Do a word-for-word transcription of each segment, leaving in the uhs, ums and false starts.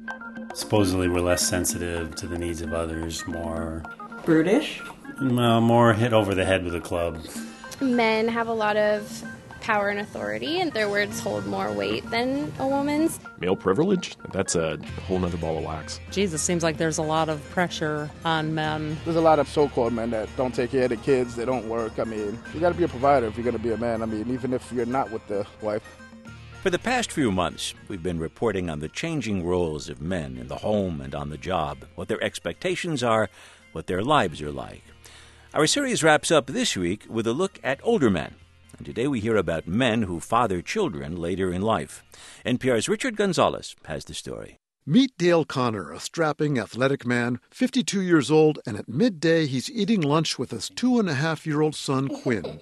Supposedly we're less sensitive to the needs of others, more... Brutish? Well, more hit over the head with a club. Men have a lot of power and authority, and their words hold more weight than a woman's. Male privilege? That's a whole nother ball of wax. Jesus, seems like there's a lot of pressure on men. There's a lot of so-called men that don't take care of the kids, they don't work. I mean, you got to be a provider if you're going to be a man. I mean, even if you're not with the wife. For the past few months, we've been reporting on the changing roles of men in the home and on the job, what their expectations are, what their lives are like. Our series wraps up this week with a look at older men. And today we hear about men who father children later in life. N P R's Richard Gonzalez has the story. Meet Dale Connor, a strapping, athletic man, fifty-two years old, and at midday he's eating lunch with his two-and-a-half-year-old son, Quinn.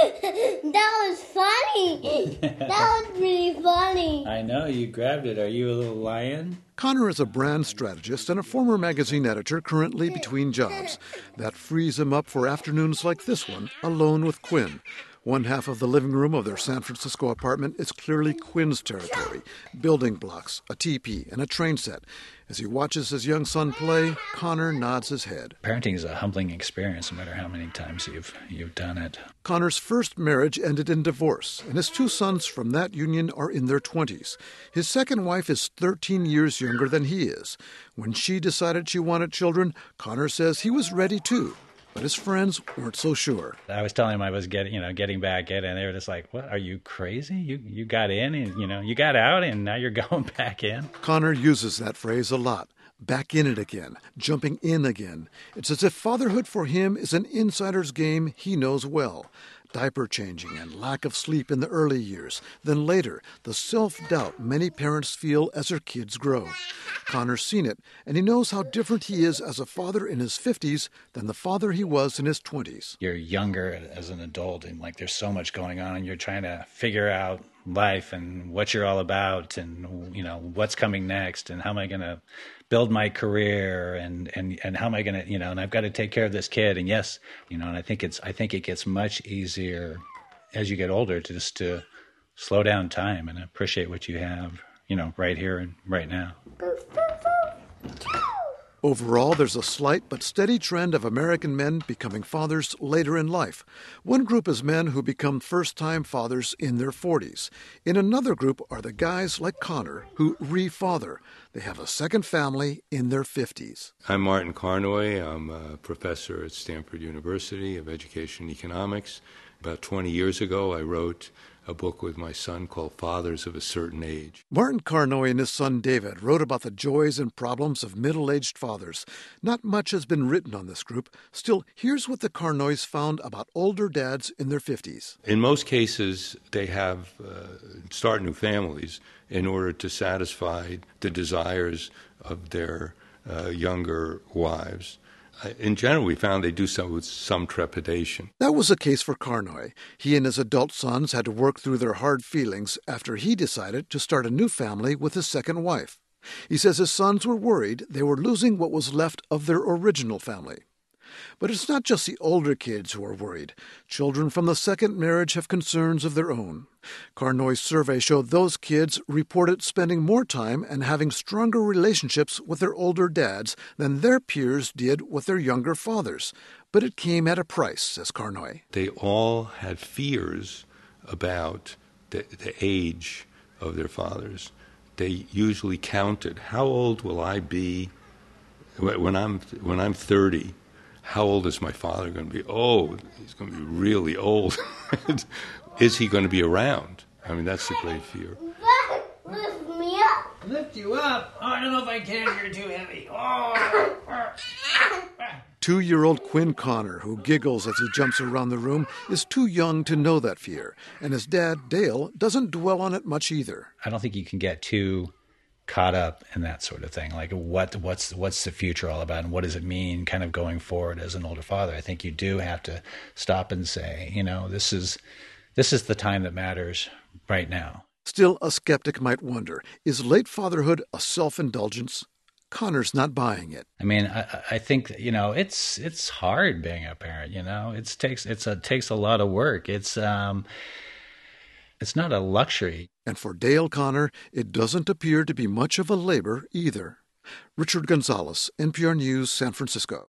That was funny. That was really funny. I know, you grabbed it. Are you a little lion? Connor is a brand strategist and a former magazine editor currently between jobs. That frees him up for afternoons like this one, alone with Quinn. One half of the living room of their San Francisco apartment is clearly Quinn's territory. Building blocks, a teepee, and a train set. As he watches his young son play, Connor nods his head. Parenting is a humbling experience, no matter how many times you've you've done it. Connor's first marriage ended in divorce, and his two sons from that union are in their twenties. His second wife is thirteen years younger than he is. When she decided she wanted children, Connor says he was ready too. But his friends weren't so sure. I was telling them I was getting, you know, getting back in, and they were just like, "What? Are you crazy? You you got in, and you know, you got out, and now you're going back in." Connor uses that phrase a lot. Back in it again, jumping in again. It's as if fatherhood for him is an insider's game he knows well. Diaper changing and lack of sleep in the early years. Then later, the self-doubt many parents feel as their kids grow. Connor's seen it, and he knows how different he is as a father in his fifties than the father he was in his twenties. You're younger as an adult, and like there's so much going on, and you're trying to figure out life and what you're all about, and you know what's coming next, and how am I going to build my career, and and and how am I going to, you know, and I've got to take care of this kid, and yes, you know, and I think it's I think it gets much easier as you get older to just to slow down time and appreciate what you have, you know, right here and right now. Overall, there's a slight but steady trend of American men becoming fathers later in life. One group is men who become first-time fathers in their forties. In another group are the guys like Connor who re-father. They have a second family in their fifties. I'm Martin Carnoy. I'm a professor at Stanford University of Education and Economics. About twenty years ago, I wrote a book with my son called Fathers of a Certain Age. Martin Carnoy and his son David wrote about the joys and problems of middle-aged fathers. Not much has been written on this group. Still, here's what the Carnoys found about older dads in their fifties. In most cases, they have uh, start new families in order to satisfy the desires of their uh, younger wives. In general, we found they do so with some trepidation. That was the case for Carnoy. He and his adult sons had to work through their hard feelings after he decided to start a new family with his second wife. He says his sons were worried they were losing what was left of their original family. But it's not just the older kids who are worried. Children from the second marriage have concerns of their own. Carnoy's survey showed those kids reported spending more time and having stronger relationships with their older dads than their peers did with their younger fathers. But it came at a price, says Carnoy. They all had fears about the, the age of their fathers. They usually counted, how old will I be when I'm when I'm thirty? How old is my father going to be? Oh, he's going to be really old. Is he going to be around? I mean, that's the great fear. Lift me up. Lift you up? Oh, I don't know if I can. You're too heavy. Oh. Two-year-old Quinn Connor, who giggles as he jumps around the room, is too young to know that fear. And his dad, Dale, doesn't dwell on it much either. I don't think you can get too caught up in that sort of thing. Like what what's what's the future all about, and what does it mean kind of going forward as an older father? I think you do have to stop and say, you know, this is this is the time that matters right now. Still, a skeptic might wonder, is late fatherhood a self-indulgence? Connor's not buying it. I mean, I, I think, you know, it's it's hard being a parent, you know. It takes it's a takes a lot of work. It's um It's not a luxury. And for Dale Connor, it doesn't appear to be much of a labor either. Richard Gonzalez, N P R News, San Francisco.